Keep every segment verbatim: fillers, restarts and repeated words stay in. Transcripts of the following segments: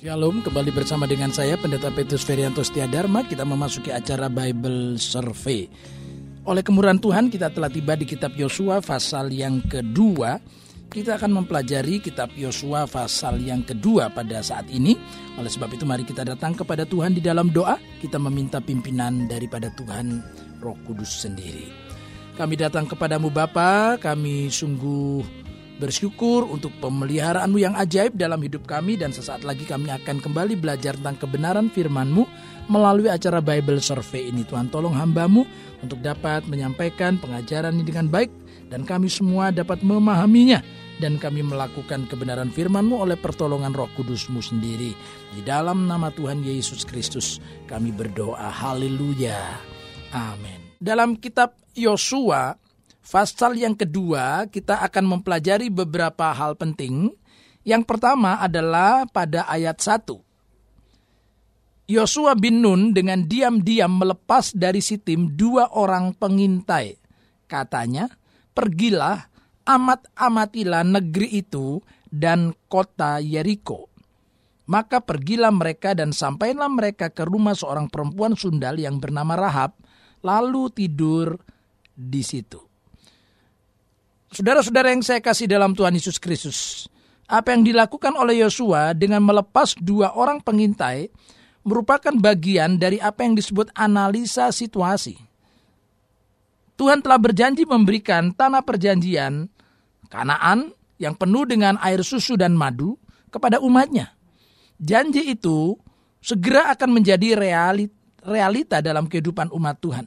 Shalom, kembali bersama dengan saya Pendeta Petrus Ferianto Setiadharma. Kita memasuki acara Bible Survey. Oleh kemurahan Tuhan kita telah tiba di kitab Yosua pasal yang kedua. Kita akan mempelajari kitab Yosua pasal yang kedua pada saat ini. Oleh sebab itu mari kita datang kepada Tuhan di dalam doa. Kita meminta pimpinan daripada Tuhan Roh Kudus sendiri. Kami datang kepadamu Bapa, kami sungguh bersyukur untuk pemeliharaan-Mu yang ajaib dalam hidup kami, dan sesaat lagi kami akan kembali belajar tentang kebenaran firman-Mu melalui acara Bible Survey ini. Tuhan tolong hamba-Mu untuk dapat menyampaikan pengajaran ini dengan baik, dan kami semua dapat memahaminya, dan kami melakukan kebenaran firman-Mu oleh pertolongan Roh Kudus-Mu sendiri. Di dalam nama Tuhan Yesus Kristus kami berdoa, haleluya, amin. Dalam kitab Yosua pasal yang kedua, kita akan mempelajari beberapa hal penting. Yang pertama adalah pada ayat satu. Yosua bin Nun dengan diam-diam melepas dari Sitim dua orang pengintai. Katanya, pergilah, amat-amatilah negeri itu dan kota Yeriko. Maka pergilah mereka dan sampailah mereka ke rumah seorang perempuan sundal yang bernama Rahab, lalu tidur di situ. Saudara-saudara yang saya kasih dalam Tuhan Yesus Kristus, apa yang dilakukan oleh Yosua dengan melepas dua orang pengintai merupakan bagian dari apa yang disebut analisa situasi. Tuhan telah berjanji memberikan tanah perjanjian Kanaan yang penuh dengan air susu dan madu kepada umatnya. Janji itu segera akan menjadi realita dalam kehidupan umat Tuhan.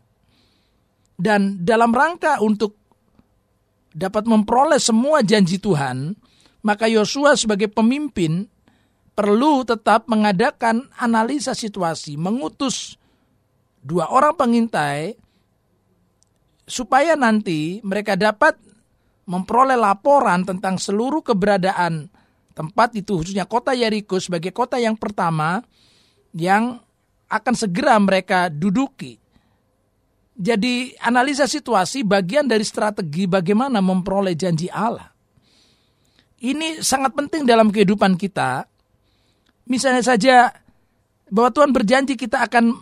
Dan dalam rangka untuk dapat memperoleh semua janji Tuhan, maka Yosua sebagai pemimpin perlu tetap mengadakan analisa situasi, mengutus dua orang pengintai supaya nanti mereka dapat memperoleh laporan tentang seluruh keberadaan tempat itu, khususnya kota Yeriko sebagai kota yang pertama yang akan segera mereka duduki. Jadi analisa situasi bagian dari strategi bagaimana memperoleh janji Allah. Ini sangat penting dalam kehidupan kita. Misalnya saja bahwa Tuhan berjanji kita akan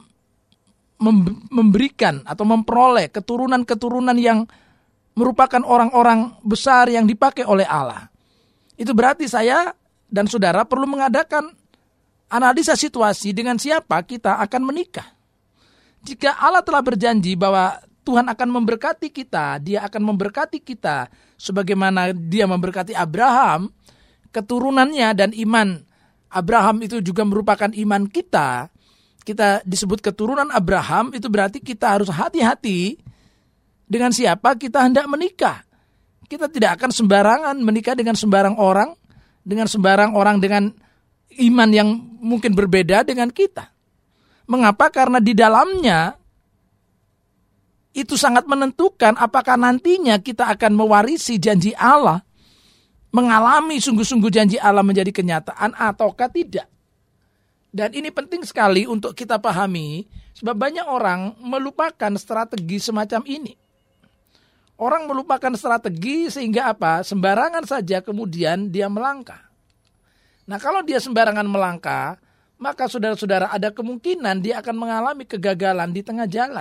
memberikan atau memperoleh keturunan-keturunan yang merupakan orang-orang besar yang dipakai oleh Allah. Itu berarti saya dan saudara perlu mengadakan analisa situasi dengan siapa kita akan menikah. Jika Allah telah berjanji bahwa Tuhan akan memberkati kita, Dia akan memberkati kita sebagaimana Dia memberkati Abraham, keturunannya dan iman Abraham itu juga merupakan iman kita. Kita disebut keturunan Abraham, itu berarti kita harus hati-hati dengan siapa kita hendak menikah. Kita tidak akan sembarangan menikah dengan sembarang orang, dengan sembarang orang dengan iman yang mungkin berbeda dengan kita. Mengapa? Karena di dalamnya itu sangat menentukan apakah nantinya kita akan mewarisi janji Allah, mengalami sungguh-sungguh janji Allah menjadi kenyataan ataukah tidak. Dan ini penting sekali untuk kita pahami, sebab banyak orang melupakan strategi semacam ini. Orang melupakan strategi sehingga apa? Sembarangan saja kemudian dia melangkah. Nah, kalau dia sembarangan melangkah, maka saudara-saudara ada kemungkinan dia akan mengalami kegagalan di tengah jalan.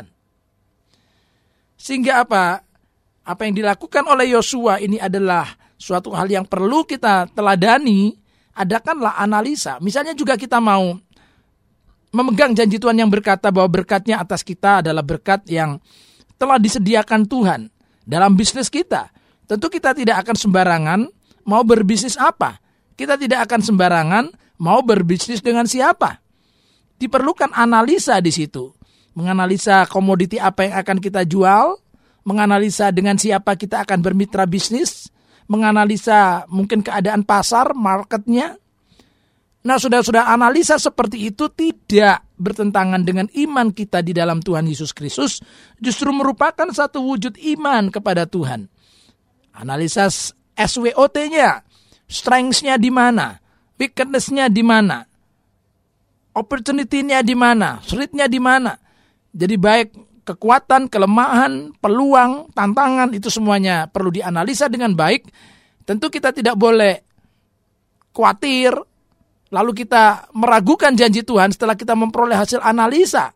Sehingga apa? Apa yang dilakukan oleh Yosua ini adalah suatu hal yang perlu kita teladani. Adakanlah analisa. Misalnya juga kita mau memegang janji Tuhan yang berkata bahwa berkatnya atas kita adalah berkat yang telah disediakan Tuhan dalam bisnis kita. Tentu kita tidak akan sembarangan mau berbisnis apa. Kita tidak akan sembarangan mau berbisnis dengan siapa? Diperlukan analisa di situ. Menganalisa komoditi apa yang akan kita jual, menganalisa dengan siapa kita akan bermitra bisnis, menganalisa mungkin keadaan pasar, marketnya. Nah, saudara-saudara, analisa seperti itu tidak bertentangan dengan iman kita di dalam Tuhan Yesus Kristus, justru merupakan satu wujud iman kepada Tuhan. Analisa S W O T-nya, strengths-nya di mana? Weakness-nya di mana? Opportunity-nya di mana? Threat-nya di mana? Jadi baik kekuatan, kelemahan, peluang, tantangan itu semuanya perlu dianalisa dengan baik. Tentu kita tidak boleh khawatir, lalu kita meragukan janji Tuhan setelah kita memperoleh hasil analisa,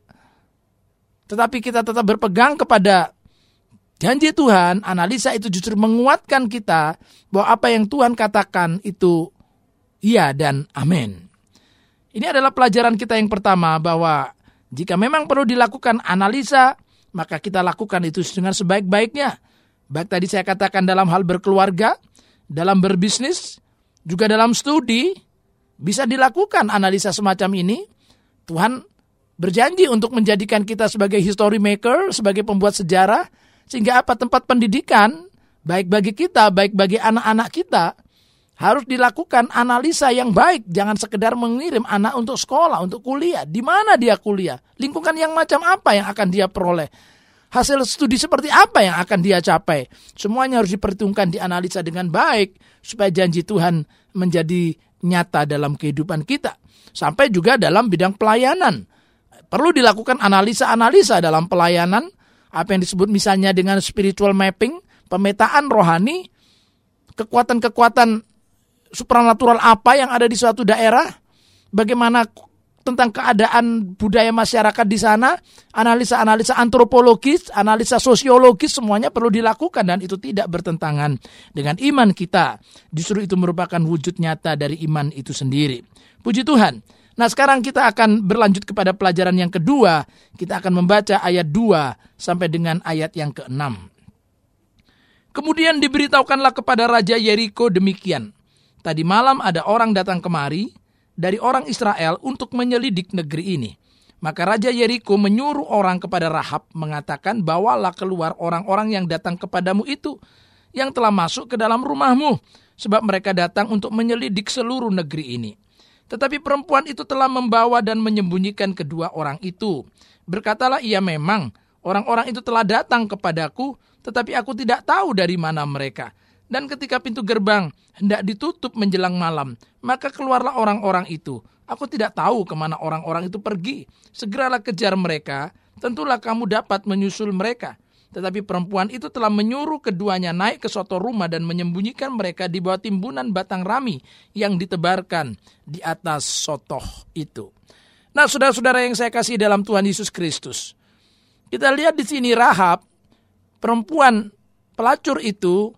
tetapi kita tetap berpegang kepada janji Tuhan, analisa itu justru menguatkan kita bahwa apa yang Tuhan katakan itu iya dan amin. Ini adalah pelajaran kita yang pertama, bahwa jika memang perlu dilakukan analisa, maka kita lakukan itu dengan sebaik-baiknya. Baik tadi saya katakan dalam hal berkeluarga, dalam berbisnis, juga dalam studi, bisa dilakukan analisa semacam ini. Tuhan berjanji untuk menjadikan kita sebagai history maker, sebagai pembuat sejarah, sehingga apa tempat pendidikan, baik bagi kita, baik bagi anak-anak kita, harus dilakukan analisa yang baik. Jangan sekedar mengirim anak untuk sekolah, untuk kuliah. Di mana dia kuliah? Lingkungan yang macam apa yang akan dia peroleh? Hasil studi seperti apa yang akan dia capai? Semuanya harus diperhitungkan, dianalisa dengan baik, supaya janji Tuhan menjadi nyata dalam kehidupan kita. Sampai juga dalam bidang pelayanan. Perlu dilakukan analisa-analisa dalam pelayanan, apa yang disebut misalnya dengan spiritual mapping, pemetaan rohani, kekuatan-kekuatan supranatural apa yang ada di suatu daerah, bagaimana tentang keadaan budaya masyarakat di sana, analisa-analisa antropologis, analisa sosiologis, semuanya perlu dilakukan, dan itu tidak bertentangan dengan iman kita. Justru itu merupakan wujud nyata dari iman itu sendiri. Puji Tuhan. Nah, sekarang kita akan berlanjut kepada pelajaran yang kedua. Kita akan membaca ayat dua sampai dengan ayat yang keenam. Kemudian diberitahukanlah kepada Raja Yeriko demikian. Tadi malam ada orang datang kemari dari orang Israel untuk menyelidik negeri ini. Maka Raja Yeriko menyuruh orang kepada Rahab mengatakan, bawalah keluar orang-orang yang datang kepadamu itu, yang telah masuk ke dalam rumahmu, sebab mereka datang untuk menyelidik seluruh negeri ini. Tetapi perempuan itu telah membawa dan menyembunyikan kedua orang itu. Berkatalah ia, memang orang-orang itu telah datang kepadaku, tetapi aku tidak tahu dari mana mereka. Dan ketika pintu gerbang hendak ditutup menjelang malam, maka keluarlah orang-orang itu. Aku tidak tahu kemana orang-orang itu pergi. Segeralah kejar mereka, tentulah kamu dapat menyusul mereka. Tetapi perempuan itu telah menyuruh keduanya naik ke suatu rumah dan menyembunyikan mereka di bawah timbunan batang rami yang ditebarkan di atas sotoh itu. Nah, saudara-saudara yang saya kasih dalam Tuhan Yesus Kristus, kita lihat di sini Rahab, perempuan pelacur itu,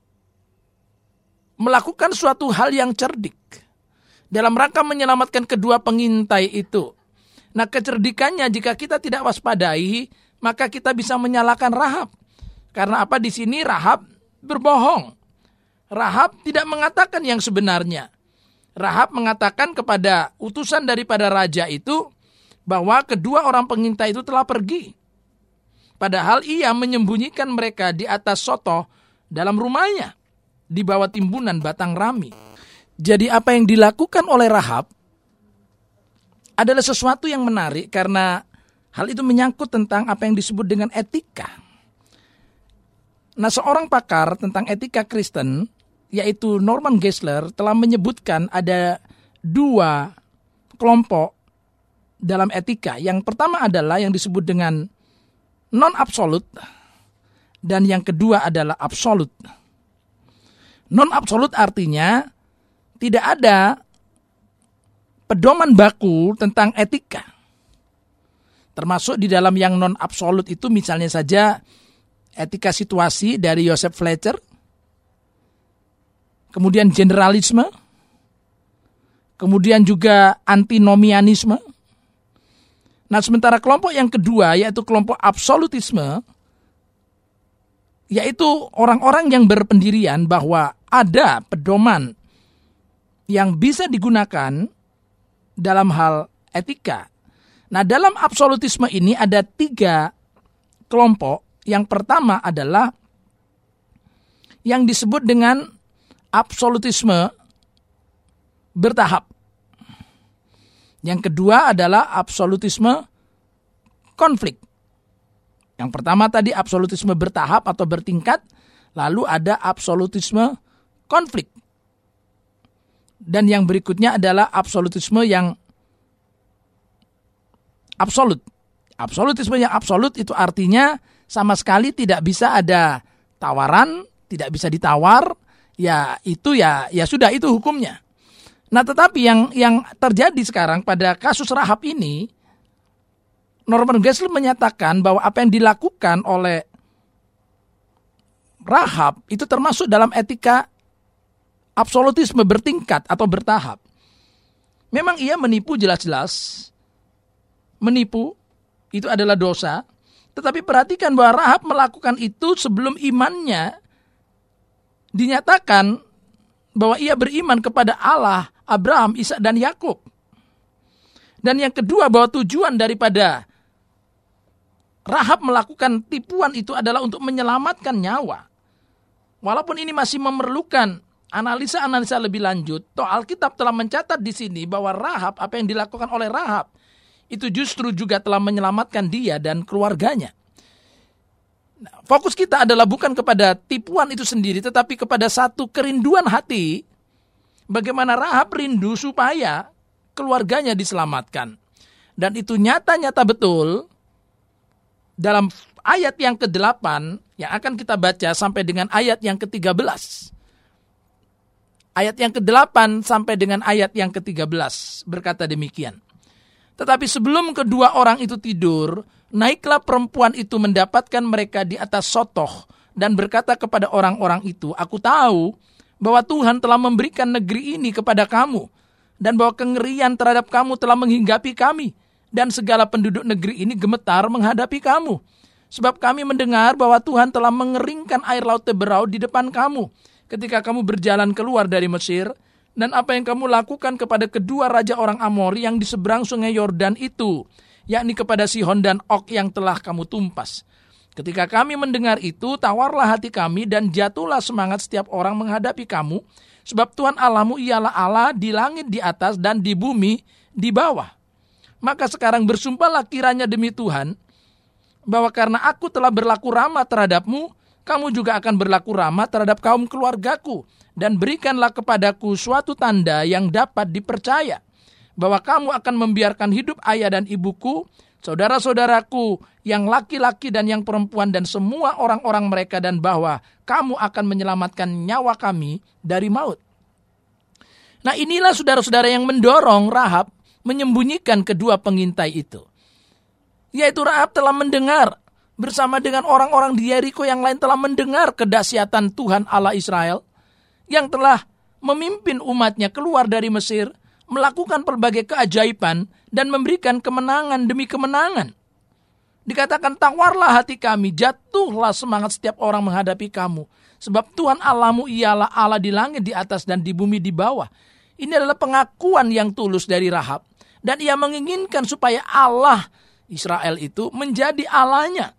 melakukan suatu hal yang cerdik dalam rangka menyelamatkan kedua pengintai itu. Nah, kecerdikannya jika kita tidak waspadai, maka kita bisa menyalahkan Rahab. Karena apa? Di sini Rahab berbohong. Rahab tidak mengatakan yang sebenarnya. Rahab mengatakan kepada utusan daripada raja itu bahwa kedua orang pengintai itu telah pergi. Padahal ia menyembunyikan mereka di atas sotoh dalam rumahnya, di bawah timbunan batang rami. Jadi apa yang dilakukan oleh Rahab adalah sesuatu yang menarik, karena hal itu menyangkut tentang apa yang disebut dengan etika. Nah, seorang pakar tentang etika Kristen, yaitu Norman Geisler, telah menyebutkan ada dua kelompok dalam etika. Yang pertama adalah yang disebut dengan non-absolute, dan yang kedua adalah absolute. Non-absolute artinya tidak ada pedoman baku tentang etika. Termasuk di dalam yang non-absolute itu misalnya saja etika situasi dari Joseph Fletcher, kemudian generalisme, kemudian juga antinomianisme. Nah, sementara kelompok yang kedua yaitu kelompok absolutisme, yaitu orang-orang yang berpendirian bahwa ada pedoman yang bisa digunakan dalam hal etika. Nah, dalam absolutisme ini ada tiga kelompok. Yang pertama adalah yang disebut dengan absolutisme bertahap. Yang kedua adalah absolutisme konflik. Yang pertama tadi absolutisme bertahap atau bertingkat, lalu ada absolutisme konflik. Dan yang berikutnya adalah absolutisme yang absolut. Absolutisme yang absolut itu artinya sama sekali tidak bisa ada tawaran, tidak bisa ditawar, ya itu ya ya sudah itu hukumnya. Nah, tetapi yang yang terjadi sekarang pada kasus Rahab ini, Norman Geisler menyatakan bahwa apa yang dilakukan oleh Rahab itu termasuk dalam etika absolutisme bertingkat atau bertahap. Memang ia menipu jelas-jelas. Menipu itu adalah dosa. Tetapi perhatikan bahwa Rahab melakukan itu sebelum imannya dinyatakan bahwa ia beriman kepada Allah, Abraham, Ishak dan Yakub. Dan yang kedua, bahwa tujuan daripada Rahab melakukan tipuan itu adalah untuk menyelamatkan nyawa. Walaupun ini masih memerlukan analisa-analisa lebih lanjut, toh Alkitab telah mencatat di sini bahwa Rahab, apa yang dilakukan oleh Rahab, itu justru juga telah menyelamatkan dia dan keluarganya. Nah, fokus kita adalah bukan kepada tipuan itu sendiri, tetapi kepada satu kerinduan hati, bagaimana Rahab rindu supaya keluarganya diselamatkan. Dan itu nyata-nyata betul dalam ayat yang kedelapan yang akan kita baca sampai dengan ayat yang ketiga belas. Ayat yang kedelapan sampai dengan ayat yang ketiga belas berkata demikian. Tetapi sebelum kedua orang itu tidur, naiklah perempuan itu mendapatkan mereka di atas sotoh dan berkata kepada orang-orang itu, aku tahu bahwa Tuhan telah memberikan negeri ini kepada kamu dan bahwa kengerian terhadap kamu telah menghinggapi kami dan segala penduduk negeri ini gemetar menghadapi kamu. Sebab kami mendengar bahwa Tuhan telah mengeringkan air laut Teberau di depan kamu ketika kamu berjalan keluar dari Mesir, dan apa yang kamu lakukan kepada kedua raja orang Amori yang di seberang sungai Yordan itu, yakni kepada Sihon dan Og yang telah kamu tumpas. Ketika kami mendengar itu, tawarlah hati kami dan jatuhlah semangat setiap orang menghadapi kamu, sebab Tuhan Allahmu ialah Allah di langit di atas dan di bumi di bawah. Maka sekarang bersumpahlah kiranya demi Tuhan, bahwa karena aku telah berlaku ramah terhadapmu, kamu juga akan berlaku ramah terhadap kaum keluargaku, dan berikanlah kepadaku suatu tanda yang dapat dipercaya, bahwa kamu akan membiarkan hidup ayah dan ibuku, saudara-saudaraku yang laki-laki dan yang perempuan dan semua orang-orang mereka, dan bahwa kamu akan menyelamatkan nyawa kami dari maut. Nah, inilah saudara-saudara yang mendorong Rahab menyembunyikan kedua pengintai itu. Yaitu Rahab telah mendengar bersama dengan orang-orang di Yeriko yang lain telah mendengar kedahsyatan Tuhan Allah Israel yang telah memimpin umatnya keluar dari Mesir, melakukan berbagai keajaiban dan memberikan kemenangan demi kemenangan. Dikatakan, tawarlah hati kami, jatuhlah semangat setiap orang menghadapi kamu, sebab Tuhan Allahmu ialah Allah di langit di atas dan di bumi di bawah. Ini adalah pengakuan yang tulus dari Rahab, dan ia menginginkan supaya Allah Israel itu menjadi Allahnya.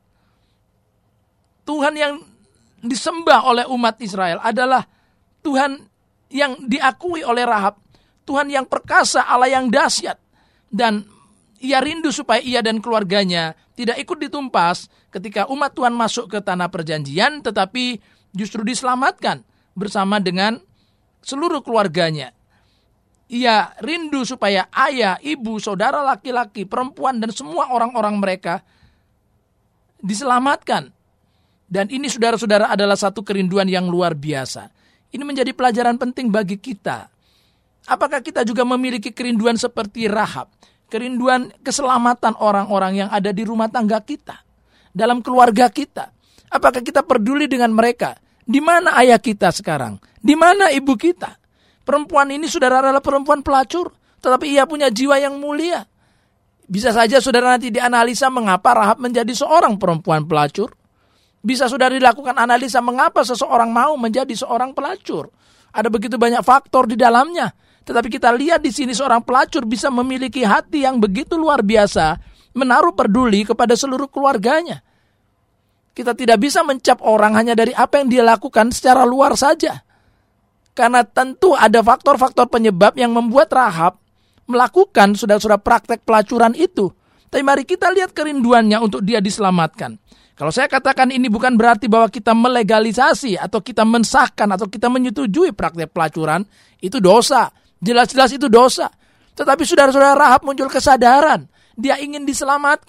Tuhan yang disembah oleh umat Israel adalah Tuhan yang diakui oleh Rahab, Tuhan yang perkasa, Allah yang dahsyat. Dan ia rindu supaya ia dan keluarganya tidak ikut ditumpas ketika umat Tuhan masuk ke tanah perjanjian, tetapi justru diselamatkan bersama dengan seluruh keluarganya. Ia rindu supaya ayah, ibu, saudara laki-laki, perempuan, dan semua orang-orang mereka diselamatkan. Dan ini saudara-saudara adalah satu kerinduan yang luar biasa. Ini menjadi pelajaran penting bagi kita. Apakah kita juga memiliki kerinduan seperti Rahab? Kerinduan keselamatan orang-orang yang ada di rumah tangga kita, dalam keluarga kita. Apakah kita peduli dengan mereka? Di mana ayah kita sekarang? Di mana ibu kita? Perempuan ini saudara adalah perempuan pelacur, tetapi ia punya jiwa yang mulia. Bisa saja saudara nanti dianalisa mengapa Rahab menjadi seorang perempuan pelacur. Bisa saudara dilakukan analisa mengapa seseorang mau menjadi seorang pelacur. Ada begitu banyak faktor di dalamnya. Tetapi kita lihat di sini seorang pelacur bisa memiliki hati yang begitu luar biasa, menaruh peduli kepada seluruh keluarganya. Kita tidak bisa mencap orang hanya dari apa yang dia lakukan secara luar saja. Karena tentu ada faktor-faktor penyebab yang membuat Rahab melakukan saudara-saudara praktek pelacuran itu. Tapi mari kita lihat kerinduannya untuk dia diselamatkan. Kalau saya katakan ini bukan berarti bahwa kita melegalisasi atau kita mensahkan atau kita menyetujui praktek pelacuran, itu dosa. Jelas-jelas itu dosa. Tetapi saudara-saudara Rahab muncul kesadaran. Dia ingin diselamatkan.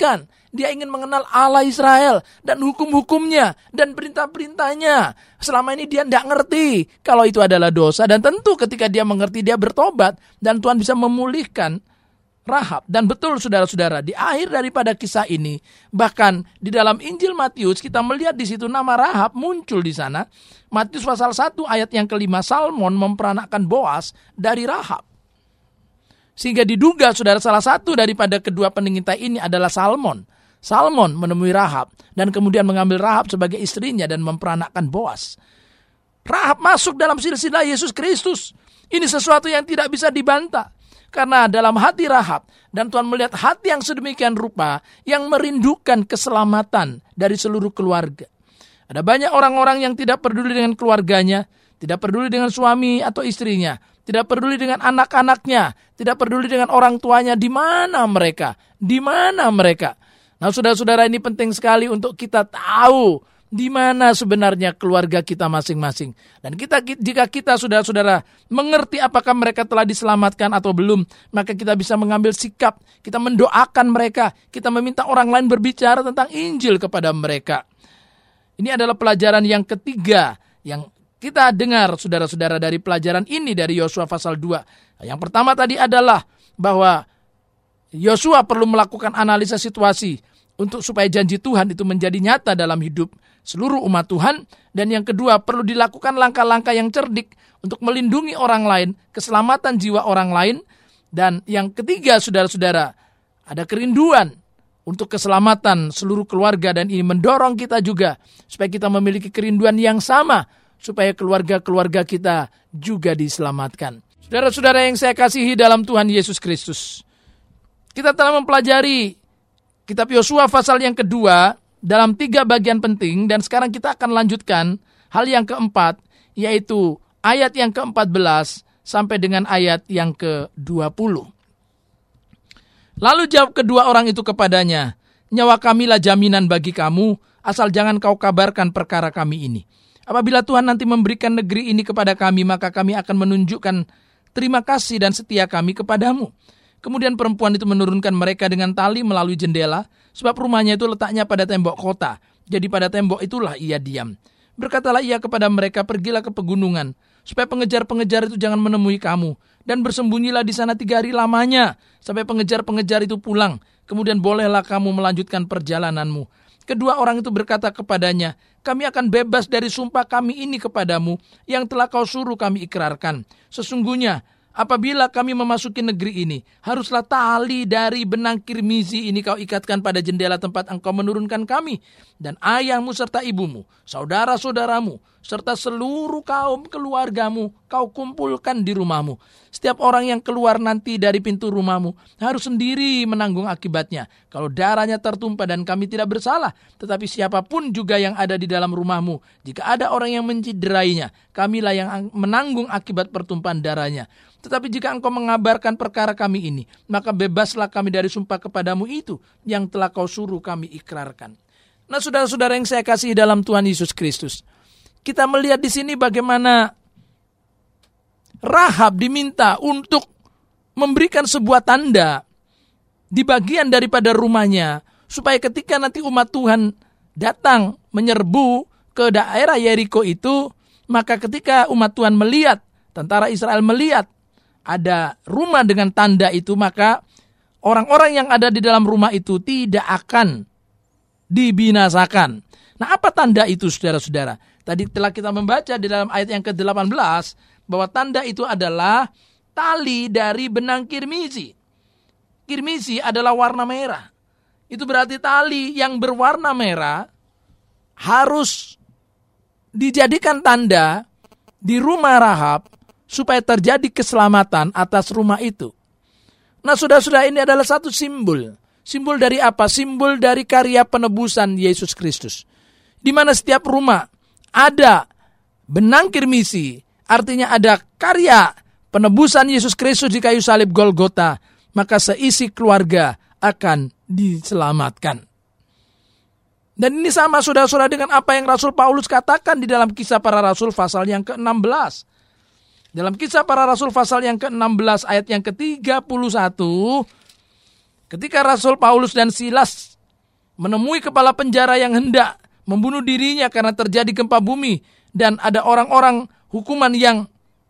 Dia ingin mengenal Allah Israel dan hukum-hukumnya dan perintah-perintahnya. Selama ini dia tidak ngerti kalau itu adalah dosa. Dan tentu ketika dia mengerti, dia bertobat. Dan Tuhan bisa memulihkan Rahab. Dan betul saudara-saudara, di akhir daripada kisah ini, bahkan di dalam Injil Matius kita melihat di situ nama Rahab muncul di sana. Matius pasal satu ayat yang kelima, Salmon memperanakkan Boas dari Rahab. Sehingga diduga saudara salah satu daripada kedua pengintai ini adalah Salmon. Salmon menemui Rahab dan kemudian mengambil Rahab sebagai istrinya dan memperanakkan Boas. Rahab masuk dalam silsilah Yesus Kristus. Ini sesuatu yang tidak bisa dibantah. Karena dalam hati Rahab, dan Tuhan melihat hati yang sedemikian rupa, yang merindukan keselamatan dari seluruh keluarga. Ada banyak orang-orang yang tidak peduli dengan keluarganya, tidak peduli dengan suami atau istrinya, tidak peduli dengan anak-anaknya, tidak peduli dengan orang tuanya. Di mana mereka? Di mana mereka? Nah, saudara-saudara, ini penting sekali untuk kita tahu di mana sebenarnya keluarga kita masing-masing. Dan kita, jika kita saudara-saudara mengerti apakah mereka telah diselamatkan atau belum, maka kita bisa mengambil sikap, kita mendoakan mereka, kita meminta orang lain berbicara tentang Injil kepada mereka. Ini adalah pelajaran yang ketiga yang kita dengar saudara-saudara dari pelajaran ini dari Yosua pasal dua. Yang pertama tadi adalah bahwa Yosua perlu melakukan analisa situasi untuk supaya janji Tuhan itu menjadi nyata dalam hidup seluruh umat Tuhan. Dan yang kedua, perlu dilakukan langkah-langkah yang cerdik untuk melindungi orang lain, keselamatan jiwa orang lain. Dan yang ketiga, saudara-saudara, ada kerinduan untuk keselamatan seluruh keluarga. Dan ini mendorong kita juga supaya kita memiliki kerinduan yang sama, supaya keluarga-keluarga kita juga diselamatkan. Saudara-saudara yang saya kasihi dalam Tuhan Yesus Kristus, kita telah mempelajari Kitab Yosua pasal yang kedua dalam tiga bagian penting, dan sekarang kita akan lanjutkan hal yang keempat, yaitu ayat yang keempat belas sampai dengan ayat yang kedua puluh. Lalu jawab kedua orang itu kepadanya, nyawa kamilah jaminan bagi kamu, asal jangan kau kabarkan perkara kami ini. Apabila Tuhan nanti memberikan negeri ini kepada kami, maka kami akan menunjukkan terima kasih dan setia kami kepadamu. Kemudian perempuan itu menurunkan mereka dengan tali melalui jendela, sebab rumahnya itu letaknya pada tembok kota. Jadi pada tembok itulah ia diam. Berkatalah ia kepada mereka, pergilah ke pegunungan, supaya pengejar-pengejar itu jangan menemui kamu. Dan bersembunyilah di sana tiga hari lamanya, sampai pengejar-pengejar itu pulang. Kemudian bolehlah kamu melanjutkan perjalananmu. Kedua orang itu berkata kepadanya, kami akan bebas dari sumpah kami ini kepadamu, yang telah kau suruh kami ikrarkan. Sesungguhnya, apabila kami memasuki negeri ini, haruslah tali dari benang kirmizi ini kau ikatkan pada jendela tempat engkau menurunkan kami. Dan ayahmu serta ibumu, saudara-saudaramu, serta seluruh kaum keluargamu kau kumpulkan di rumahmu. Setiap orang yang keluar nanti dari pintu rumahmu harus sendiri menanggung akibatnya. Kalau darahnya tertumpah dan kami tidak bersalah, tetapi siapapun juga yang ada di dalam rumahmu, jika ada orang yang menciderainya, kamilah yang menanggung akibat pertumpahan darahnya. Tetapi jika engkau mengabarkan perkara kami ini, maka bebaslah kami dari sumpah kepadamu itu yang telah kau suruh kami ikrarkan. Nah, saudara-saudara yang saya kasihi dalam Tuhan Yesus Kristus, kita melihat di sini bagaimana Rahab diminta untuk memberikan sebuah tanda di bagian daripada rumahnya, supaya ketika nanti umat Tuhan datang menyerbu ke daerah Yeriko itu, maka ketika umat Tuhan melihat, tentara Israel melihat ada rumah dengan tanda itu, maka orang-orang yang ada di dalam rumah itu tidak akan dibinasakan. Nah, apa tanda itu, saudara-saudara? Tadi telah kita membaca di dalam ayat yang ke delapan belas bahwa tanda itu adalah tali dari benang kirmizi. Kirmizi adalah warna merah. Itu berarti tali yang berwarna merah harus dijadikan tanda di rumah Rahab supaya terjadi keselamatan atas rumah itu. Nah, saudara-saudara, ini adalah satu simbol. Simbol dari apa? Simbol dari karya penebusan Yesus Kristus. Di mana setiap rumah ada benang kirmizi, artinya ada karya penebusan Yesus Kristus di kayu salib Golgota, maka seisi keluarga akan diselamatkan. Dan ini sama saudara-saudara dengan apa yang Rasul Paulus katakan di dalam Kisah Para Rasul pasal yang ke enam belas. Dalam Kisah Para Rasul pasal yang ke enam belas ayat yang ke tiga puluh satu, ketika Rasul Paulus dan Silas menemui kepala penjara yang hendak membunuh dirinya karena terjadi gempa bumi, dan ada orang-orang hukuman yang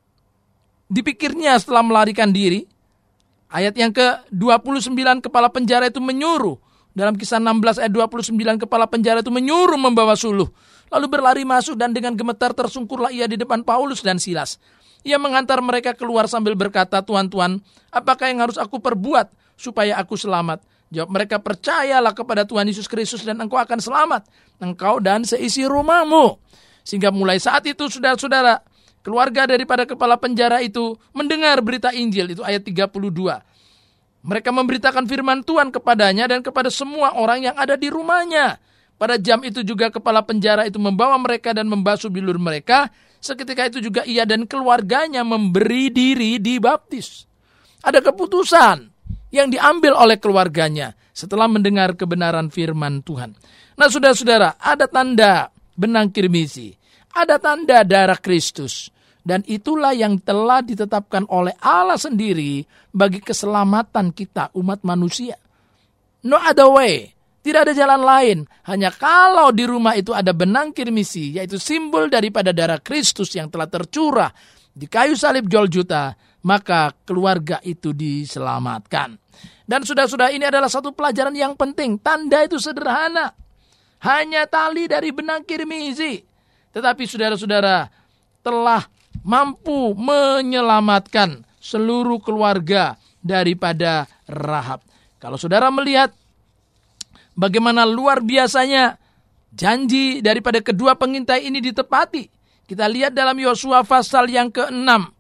dipikirnya setelah melarikan diri. Ayat yang ke dua puluh sembilan, kepala penjara itu menyuruh, dalam Kisah enam belas ayat dua puluh sembilan, kepala penjara itu menyuruh membawa suluh, lalu berlari masuk dan dengan gemetar tersungkurlah ia di depan Paulus dan Silas. Ia menghantar mereka keluar sambil berkata, "Tuan, Tuan, apakah yang harus aku perbuat supaya aku selamat?" Jawab mereka, "Percayalah kepada Tuhan Yesus Kristus dan engkau akan selamat, engkau dan seisi rumahmu." Sehingga mulai saat itu, saudara-saudara, keluarga daripada kepala penjara itu mendengar berita Injil, itu ayat tiga puluh dua. Mereka memberitakan firman Tuhan kepadanya dan kepada semua orang yang ada di rumahnya. Pada jam itu juga kepala penjara itu membawa mereka dan membasuh bilur mereka. Seketika itu juga ia dan keluarganya memberi diri dibaptis. Ada keputusan yang diambil oleh keluarganya setelah mendengar kebenaran firman Tuhan. Nah, saudara-saudara, ada tanda benang kirmisi, ada tanda darah Kristus, dan itulah yang telah ditetapkan oleh Allah sendiri bagi keselamatan kita umat manusia. No other way, tidak ada jalan lain. Hanya kalau di rumah itu ada benang kirmisi, yaitu simbol daripada darah Kristus yang telah tercurah di kayu salib Golgota, maka keluarga itu diselamatkan. Dan sudah-sudah ini adalah satu pelajaran yang penting. Tanda itu sederhana, hanya tali dari benang kirmisi. Tetapi saudara-saudara telah mampu menyelamatkan seluruh keluarga daripada Rahab. Kalau saudara melihat bagaimana luar biasanya janji daripada kedua pengintai ini ditepati, kita lihat dalam Yosua pasal yang keenam.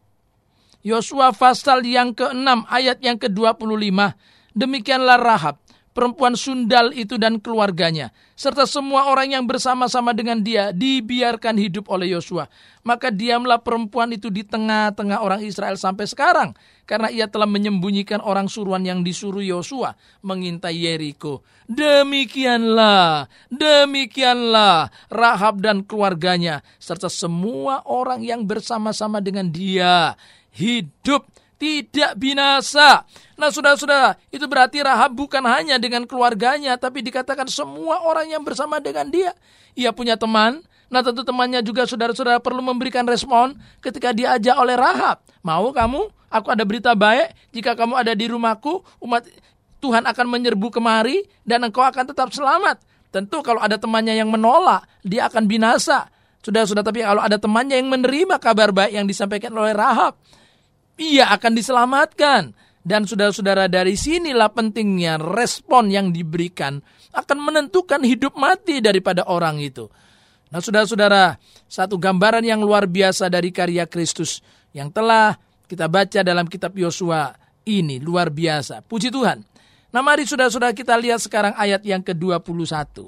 Yosua pasal yang keenam ayat yang ke dua puluh lima. Demikianlah Rahab, perempuan sundal itu dan keluarganya, serta semua orang yang bersama-sama dengan dia, dibiarkan hidup oleh Yosua. Maka diamlah perempuan itu di tengah-tengah orang Israel sampai sekarang, karena ia telah menyembunyikan orang suruhan yang disuruh Yosua mengintai Yeriko. Demikianlah, demikianlah Rahab dan keluarganya, serta semua orang yang bersama-sama dengan dia, hidup tidak binasa. Nah, saudara-saudara, itu berarti Rahab bukan hanya dengan keluarganya, tapi dikatakan semua orang yang bersama dengan dia. Ia punya teman. Nah, tentu temannya juga, saudara-saudara, perlu memberikan respon ketika diajak oleh Rahab. Mau kamu? Aku ada berita baik. Jika kamu ada di rumahku, umat Tuhan akan menyerbu kemari dan engkau akan tetap selamat. Tentu kalau ada temannya yang menolak, dia akan binasa. Saudara-saudara, tapi kalau ada temannya yang menerima kabar baik yang disampaikan oleh Rahab, ia akan diselamatkan. Dan saudara-saudara, dari sinilah pentingnya respon yang diberikan akan menentukan hidup mati daripada orang itu. Nah, saudara-saudara, satu gambaran yang luar biasa dari karya Kristus yang telah kita baca dalam kitab Yosua ini luar biasa. Puji Tuhan. Nah, mari saudara-saudara kita lihat sekarang ayat yang ke dua puluh satu.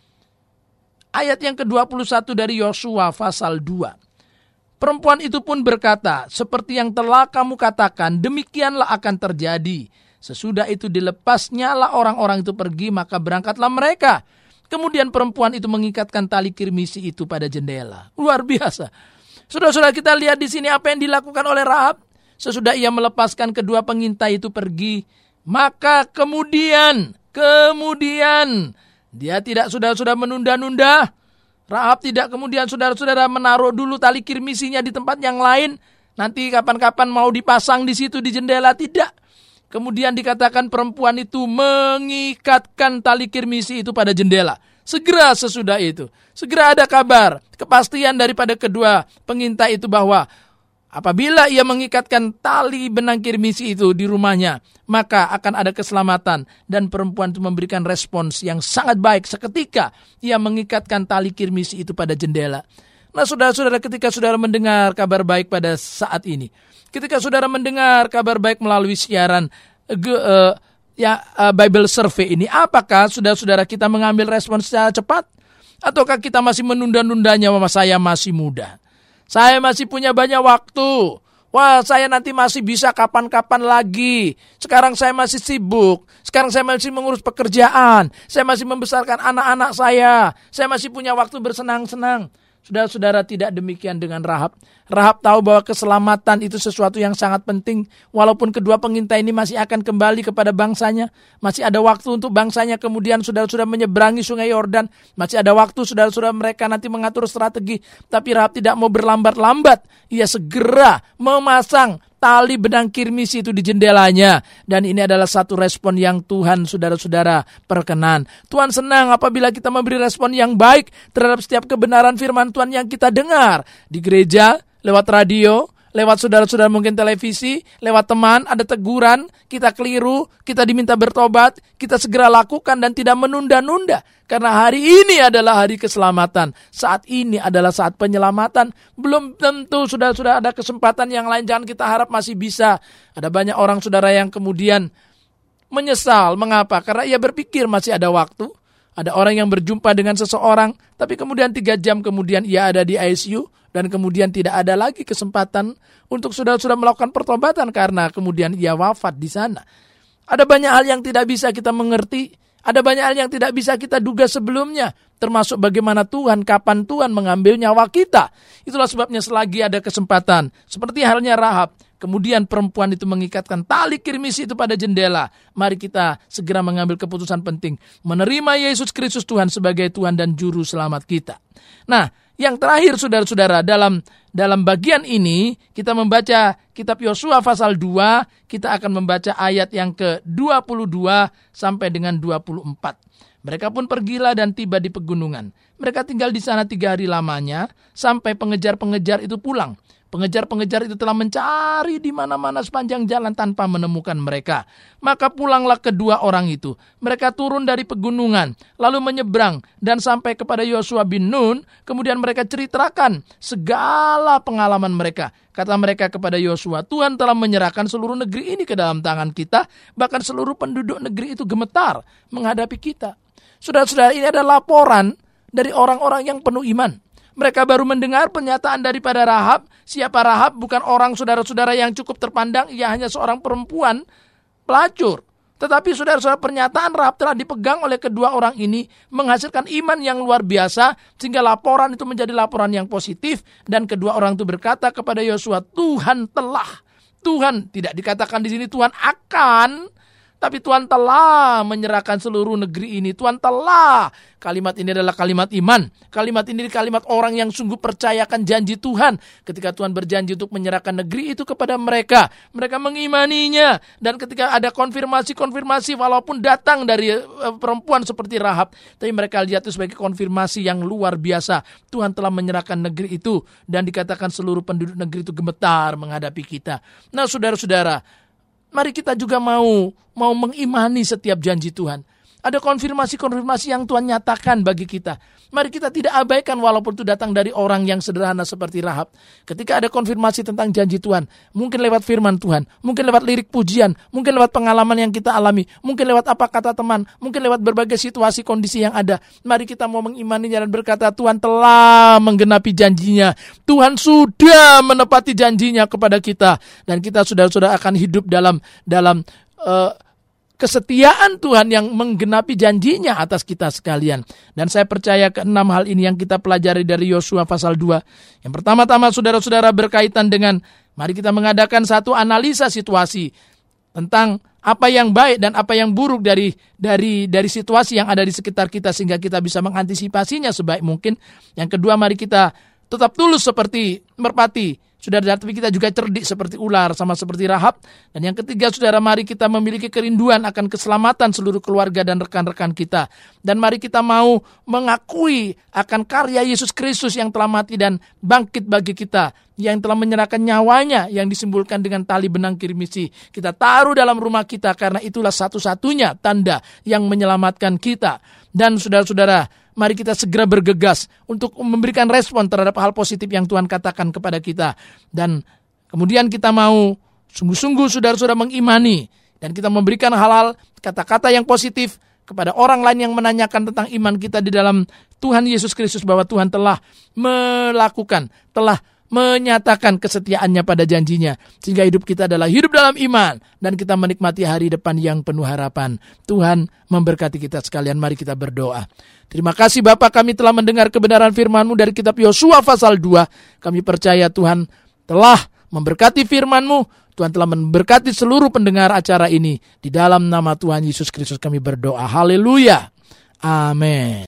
Ayat yang ke dua puluh satu dari Yosua pasal dua. Perempuan itu pun berkata, seperti yang telah kamu katakan, demikianlah akan terjadi. Sesudah itu dilepasnyalah orang-orang itu pergi, maka berangkatlah mereka. Kemudian perempuan itu mengikatkan tali kirmisi itu pada jendela. Luar biasa. Saudara-saudara, kita lihat di sini apa yang dilakukan oleh Rahab. Sesudah ia melepaskan kedua pengintai itu pergi, maka kemudian, kemudian, dia tidak sudah-sudah menunda-nunda. Rahab tidak kemudian saudara-saudara menaruh dulu tali kirmisinya di tempat yang lain. Nanti kapan-kapan mau dipasang di situ di jendela, tidak. Kemudian dikatakan perempuan itu mengikatkan tali kirmisi itu pada jendela. Segera sesudah itu, segera ada kabar, kepastian daripada kedua pengintai itu bahwa apabila ia mengikatkan tali benang kirmisi itu di rumahnya, maka akan ada keselamatan. Dan perempuan itu memberikan respons yang sangat baik seketika ia mengikatkan tali kirmisi itu pada jendela. Nah, saudara-saudara, ketika saudara mendengar kabar baik pada saat ini, ketika saudara mendengar kabar baik melalui siaran uh, ya uh, Bible Survey ini, apakah saudara-saudara kita mengambil respons secara cepat? Ataukah kita masih menunda-nundanya? Mama, saya masih muda, saya masih punya banyak waktu. Wah, saya nanti masih bisa kapan-kapan lagi. Sekarang saya masih sibuk. Sekarang saya masih mengurus pekerjaan. Saya masih membesarkan anak-anak saya. Saya masih punya waktu bersenang-senang. Saudara-saudara, tidak demikian dengan Rahab. Rahab tahu bahwa keselamatan itu sesuatu yang sangat penting. Walaupun kedua pengintai ini masih akan kembali kepada bangsanya. Masih ada waktu untuk bangsanya kemudian saudara-saudara menyeberangi sungai Yordan. Masih ada waktu saudara-saudara mereka nanti mengatur strategi. Tapi Rahab tidak mau berlambat-lambat. Ia segera memasang tali benang kirmisi itu di jendelanya. Dan ini adalah satu respon yang Tuhan saudara-saudara perkenan. Tuhan senang apabila kita memberi respon yang baik terhadap setiap kebenaran firman Tuhan yang kita dengar. Di gereja, lewat radio, lewat saudara-saudara mungkin televisi, lewat teman, ada teguran, kita keliru, kita diminta bertobat, kita segera lakukan dan tidak menunda-nunda. Karena hari ini adalah hari keselamatan. Saat ini adalah saat penyelamatan. Belum tentu sudah-sudah ada kesempatan yang lain. Jangan kita harap masih bisa. Ada banyak orang saudara yang kemudian menyesal. Mengapa? Karena ia berpikir masih ada waktu. Ada orang yang berjumpa dengan seseorang. Tapi kemudian tiga jam kemudian ia ada di I C U. Dan kemudian tidak ada lagi kesempatan untuk saudara-saudara melakukan pertobatan. Karena kemudian ia wafat di sana. Ada banyak hal yang tidak bisa kita mengerti. Ada banyak hal yang tidak bisa kita duga sebelumnya. Termasuk bagaimana Tuhan, kapan Tuhan mengambil nyawa kita. Itulah sebabnya selagi ada kesempatan. Seperti halnya Rahab. Kemudian perempuan itu mengikatkan tali kirmisi itu pada jendela. Mari kita segera mengambil keputusan penting. Menerima Yesus Kristus Tuhan sebagai Tuhan dan Juru Selamat kita. Nah, yang terakhir saudara-saudara, dalam dalam bagian ini kita membaca kitab Yosua pasal dua, kita akan membaca ayat yang ke dua puluh dua sampai dengan dua puluh empat. Mereka pun pergilah dan tiba di pegunungan. Mereka tinggal di sana tiga hari lamanya sampai pengejar-pengejar itu pulang. Pengejar-pengejar itu telah mencari di mana-mana sepanjang jalan tanpa menemukan mereka. Maka pulanglah kedua orang itu. Mereka turun dari pegunungan, lalu menyeberang dan sampai kepada Yosua bin Nun. Kemudian mereka ceritakan segala pengalaman mereka. Kata mereka kepada Yosua, Tuhan telah menyerahkan seluruh negeri ini ke dalam tangan kita. Bahkan seluruh penduduk negeri itu gemetar menghadapi kita. Saudara-saudara, ini adalah laporan dari orang-orang yang penuh iman. Mereka baru mendengar pernyataan daripada Rahab. Siapa Rahab? Bukan orang saudara-saudara yang cukup terpandang. Ia hanya seorang perempuan pelacur. Tetapi saudara-saudara, pernyataan Rahab telah dipegang oleh kedua orang ini. Menghasilkan iman yang luar biasa. Sehingga laporan itu menjadi laporan yang positif. Dan kedua orang itu berkata kepada Yosua, Tuhan telah. Tuhan, tidak dikatakan di sini Tuhan akan. Tapi Tuhan telah menyerahkan seluruh negeri ini. Tuhan telah. Kalimat ini adalah kalimat iman. Kalimat ini kalimat orang yang sungguh percayakan janji Tuhan. Ketika Tuhan berjanji untuk menyerahkan negeri itu kepada mereka. Mereka mengimaninya. Dan ketika ada konfirmasi-konfirmasi walaupun datang dari perempuan seperti Rahab. Tapi mereka lihat itu sebagai konfirmasi yang luar biasa. Tuhan telah menyerahkan negeri itu. Dan dikatakan seluruh penduduk negeri itu gemetar menghadapi kita. Nah saudara-saudara, mari kita juga mau mau mengimani setiap janji Tuhan. Ada konfirmasi-konfirmasi yang Tuhan nyatakan bagi kita. Mari kita tidak abaikan walaupun itu datang dari orang yang sederhana seperti Rahab. Ketika ada konfirmasi tentang janji Tuhan, mungkin lewat firman Tuhan, mungkin lewat lirik pujian, mungkin lewat pengalaman yang kita alami, mungkin lewat apa kata teman, mungkin lewat berbagai situasi kondisi yang ada. Mari kita mau mengimaninya dan berkata, Tuhan telah menggenapi janjinya. Tuhan sudah menepati janjinya kepada kita. Dan kita saudara-saudara akan hidup dalam dalam uh, kesetiaan Tuhan yang menggenapi janjinya atas kita sekalian. Dan saya percaya keenam hal ini yang kita pelajari dari Yosua pasal dua. Yang pertama-tama saudara-saudara berkaitan dengan, mari kita mengadakan satu analisa situasi tentang apa yang baik dan apa yang buruk dari dari dari situasi yang ada di sekitar kita sehingga kita bisa mengantisipasinya sebaik mungkin. Yang kedua, mari kita tetap tulus seperti merpati. Saudara, tapi kita juga cerdik seperti ular, sama seperti Rahab. Dan yang ketiga, saudara, mari kita memiliki kerinduan akan keselamatan seluruh keluarga dan rekan-rekan kita. Dan mari kita mau mengakui akan karya Yesus Kristus yang telah mati dan bangkit bagi kita. Yang telah menyerahkan nyawanya yang disimbolkan dengan tali benang kirmisi. Kita taruh dalam rumah kita karena itulah satu-satunya tanda yang menyelamatkan kita. Dan saudara-saudara, mari kita segera bergegas untuk memberikan respon terhadap hal positif yang Tuhan katakan kepada kita. Dan kemudian kita mau sungguh-sungguh saudara-saudara mengimani. Dan kita memberikan hal-hal kata-kata yang positif kepada orang lain yang menanyakan tentang iman kita di dalam Tuhan Yesus Kristus. Bahwa Tuhan telah melakukan, telah menyatakan kesetiaannya pada janjinya. Sehingga hidup kita adalah hidup dalam iman. Dan kita menikmati hari depan yang penuh harapan. Tuhan memberkati kita sekalian. Mari kita berdoa. Terima kasih Bapa, kami telah mendengar kebenaran firman-Mu dari kitab Yosua pasal dua. Kami percaya Tuhan telah memberkati firman-Mu. Tuhan telah memberkati seluruh pendengar acara ini. Di dalam nama Tuhan Yesus Kristus kami berdoa. Haleluya. Amin.